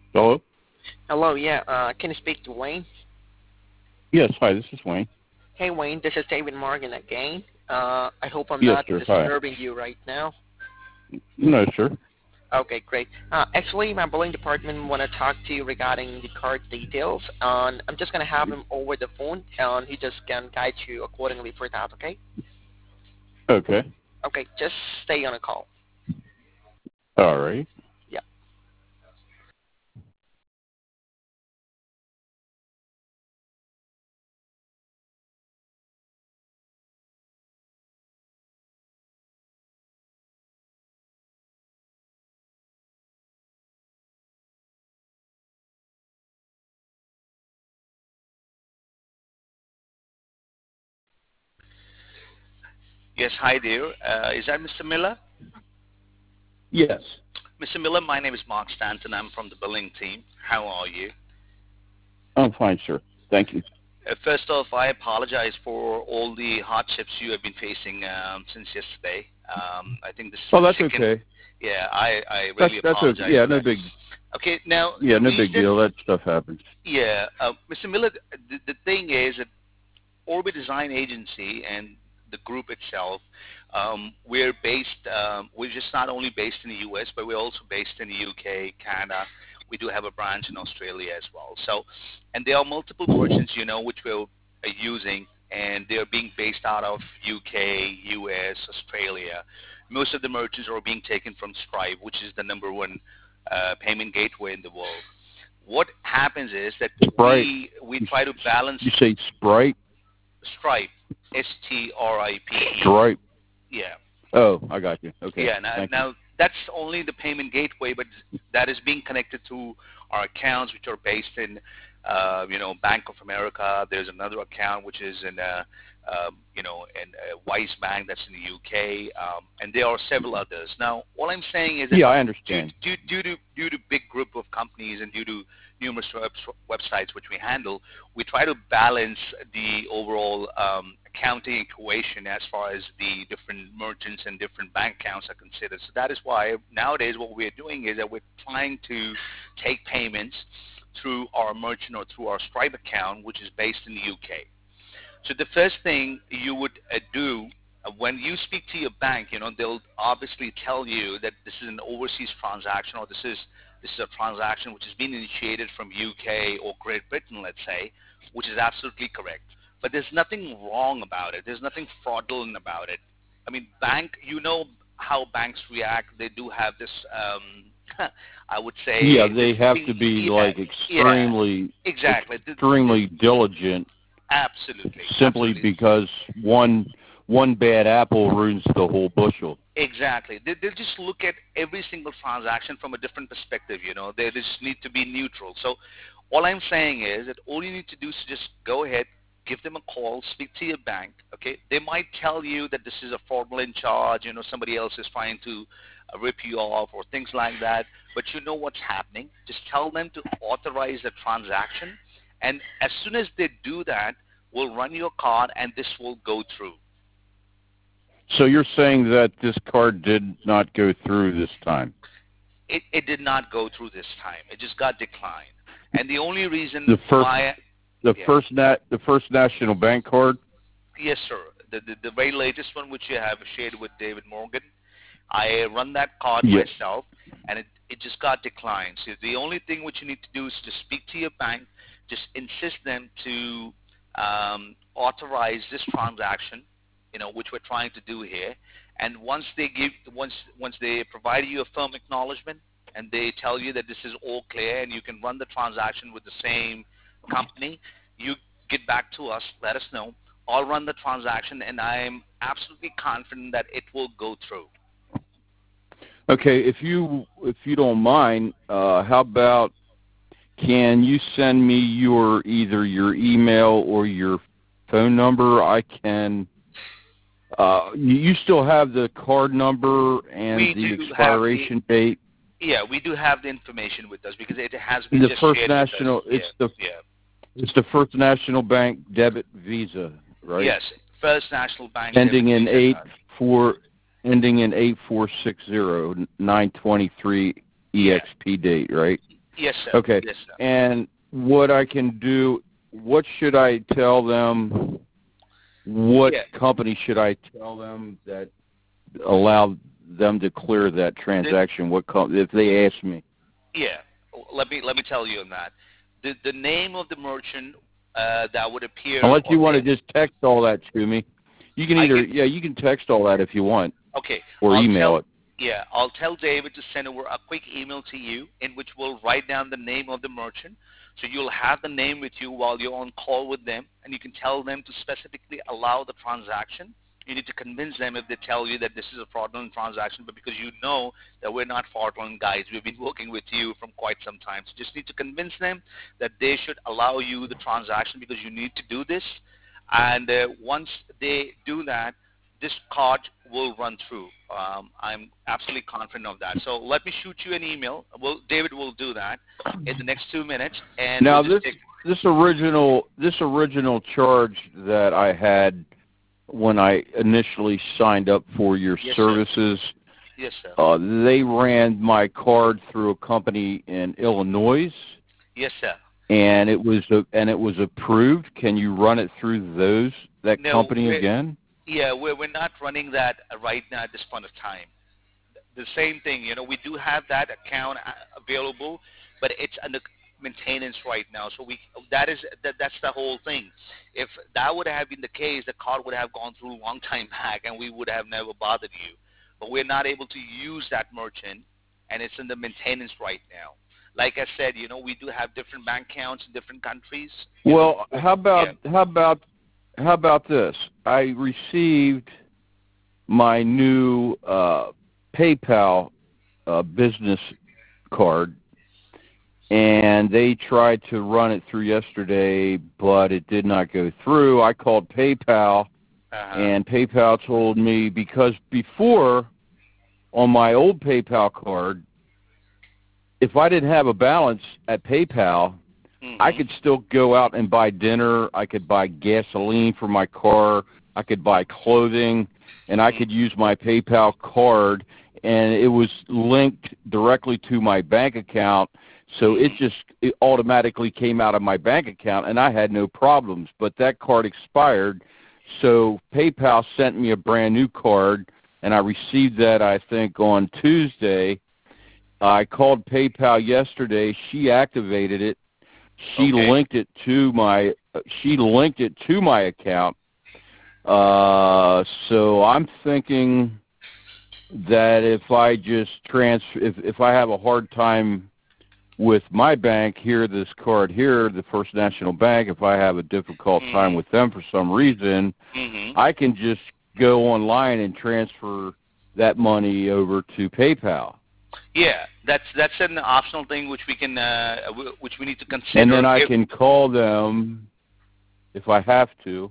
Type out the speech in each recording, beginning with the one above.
Hello? Hello, yeah. Can you speak to Wayne? Yes, hi, this is Wayne. Hey, Wayne, this is David Morgan again. I hope I'm Yes, not sir, hi. disturbing you right now. No, sir. Okay, great. Actually, my billing department want to talk to you regarding the card details. I'm just gonna have him over the phone, and he just can guide you accordingly for that. Okay? Okay. Okay, just stay on a call. All right. Yeah. Yes, hi there. Is that Mr. Miller? Yes. Mr. Miller, my name is Mark Stanton. I'm from the billing team. How are you? I'm fine, sir. Thank you. First off, I apologize for all the hardships you have been facing since yesterday. I think this is Oh, my that's second. okay. Yeah, I really That's okay. apologize Yeah, for no that. big Okay, now yeah, the no big reason, deal. That stuff happens. yeah, Mr. Miller, the thing is that Orbit Design Agency and the group itself, we're just not only based in the U.S., but we're also based in the U.K., Canada. We do have a branch in Australia as well. So, and there are multiple merchants, which we're using, and they're being based out of U.K., U.S., Australia. Most of the merchants are being taken from Stripe, which is the number one payment gateway in the world. What happens is that Sprite. we try to balance You say Sprite? Stripe, Stripe. Stripe. Yeah. Oh, I got you. Okay. Yeah. Now, Thank you. now that's only the payment gateway, but that is being connected to our accounts, which are based in, Bank of America. There's another account which is in, Wise Bank that's in the UK, and there are several others. Now, all I'm saying is that Yeah, I due, understand. due to big group of companies and due to numerous websites which we handle, we try to balance the overall accounting equation as far as the different merchants and different bank accounts are considered. So that is why nowadays what we're doing is that we're trying to take payments through our merchant or through our Stripe account, which is based in the UK. So the first thing you would do when you speak to your bank, they'll obviously tell you that this is an overseas transaction or this is a transaction which has been initiated from UK or Great Britain, let's say, which is absolutely correct. But there's nothing wrong about it. There's nothing fraudulent about it. I mean, how banks react. They do have this, I would Yeah, say, this they have to thing. be Yeah, like yeah, extremely exactly. extremely diligent Absolutely, simply absolutely. because one bad apple ruins the whole bushel. Exactly. They just look at every single transaction from a different perspective. They just need to be neutral. So all I'm saying is that all you need to do is just go ahead, give them a call, speak to your bank. Okay, they might tell you that this is a fraudulent charge. Somebody else is trying to rip you off or things like that. But you know what's happening. Just tell them to authorize the transaction, and as soon as they do that, we'll run your card, and this will go through. So you're saying that this card did not go through this time? It did not go through this time. It just got declined. And the only reason The first why, the yeah, first National Bank card? yes, sir, the very latest one which you have shared with David Morgan, I run that card Yes. myself, and it just got declined. So the only thing which you need to do is to speak to your bank, just insist them to authorize this transaction, which we're trying to do here. And once they provide you a firm acknowledgement and they tell you that this is all clear and you can run the transaction with the same company, you get back to us, let us know. I'll run the transaction, and I'm absolutely confident that it will go through. Okay, if you don't mind, how about can you send me either your email or your phone number? I can. You still have the card number and We the do have expiration date. yeah, we do have the information with us because it has been The just First shared with us. National. Yeah, yeah. It's the First National Bank debit Visa, right? Yes, First National Bank debit Ending in Visa card. 8460 923 Yeah, EXP date, right? Yes, sir. Okay. Yes, sir. And what I can do, what should I tell them? What company should I tell them that allow them to clear that transaction? If they ask me? Yeah. Let me tell you on that. The name of the merchant that would appear. Unless you want to just text all that to me, you can you can text all that if you want. Okay. Or email it. Yeah, I'll tell David to send over a quick email to you in which we'll write down the name of the merchant. So you'll have the name with you while you're on call with them, and you can tell them to specifically allow the transaction. You need to convince them if they tell you that this is a fraudulent transaction, but because you know that we're not fraudulent guys, we've been working with you from quite some time. So just need to convince them that they should allow you the transaction because you need to do this. And once they do that, this card will run through. I'm absolutely confident of that. So let me shoot you an email. David will do that in the next 2 minutes. And now this original charge that I had when I initially signed up for your services, sir. Yes, sir. They ran my card through a company in Illinois. Yes, sir. And it was approved. Can you run it through that company again? Yeah, we're not running that right now at this point of time. The same thing, we do have that account available, but it's under maintenance right now. So that's the whole thing. If that would have been the case, the card would have gone through a long time back, and we would have never bothered you. But we're not able to use that merchant, and it's in the maintenance right now. Like I said, we do have different bank accounts in different countries. Well, how about this? I received my new PayPal business card, and they tried to run it through yesterday, but it did not go through. I called PayPal, and PayPal told me because before, on my old PayPal card, if I didn't have a balance at PayPal, I could still go out and buy dinner. I could buy gasoline for my car. I could buy clothing, and I could use my PayPal card, and it was linked directly to my bank account, so it automatically came out of my bank account, and I had no problems. But that card expired, so PayPal sent me a brand new card, and I received that, I think, on Tuesday. I called PayPal yesterday. She activated it. She linked it to my account. So I'm thinking that if I just if I have a hard time with my bank here, this card here, the First National Bank, if I have a difficult time with them for some reason, I can just go online and transfer that money over to PayPal. Yeah, that's an optional thing which we can which we need to consider. And then I can call them if I have to.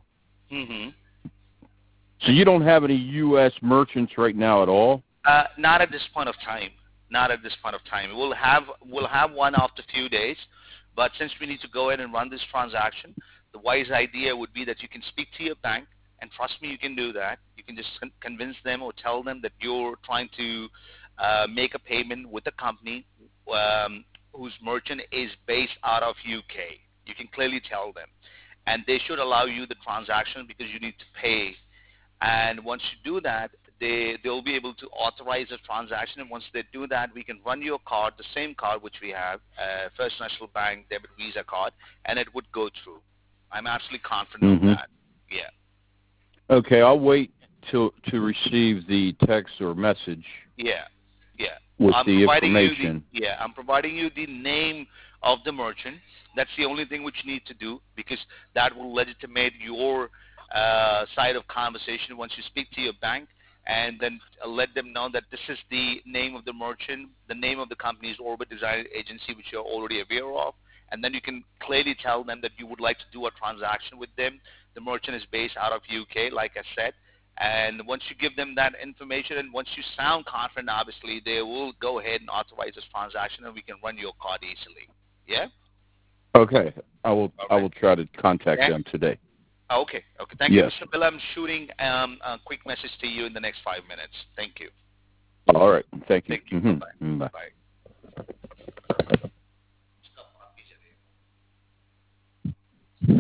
So you don't have any U.S. merchants right now at all? Not at this point of time. Not at this point of time. We'll have one after a few days, but since we need to go ahead and run this transaction, the wise idea would be that you can speak to your bank, and trust me, you can do that. You can just convince them or tell them that you're trying to make a payment with a company whose merchant is based out of UK. You can clearly tell them. And they should allow you the transaction because you need to pay. And once you do that, they'll be able to authorize the transaction. And once they do that, we can run your card, the same card which we have, First National Bank debit Visa card, and it would go through. I'm absolutely confident of that. Yeah. Okay, I'll wait to receive the text or message. Yeah. With the information. I'm providing you the name of the merchant. That's the only thing which you need to do because that will legitimate your side of conversation once you speak to your bank, and then let them know that this is the name of the merchant, the name of the company is Orbit Design Agency, which you're already aware of, and then you can clearly tell them that you would like to do a transaction with them. The merchant is based out of UK, like I said. And once you give them that information and once you sound confident, obviously, they will go ahead and authorize this transaction and we can run your card easily. Yeah? Okay. I will try to contact them today. Okay. Thank you, Mr. Bill. I'm shooting a quick message to you in the next 5 minutes. Thank you. All right. Thank you. Thank you. Bye-bye. Bye. Bye.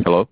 Hello?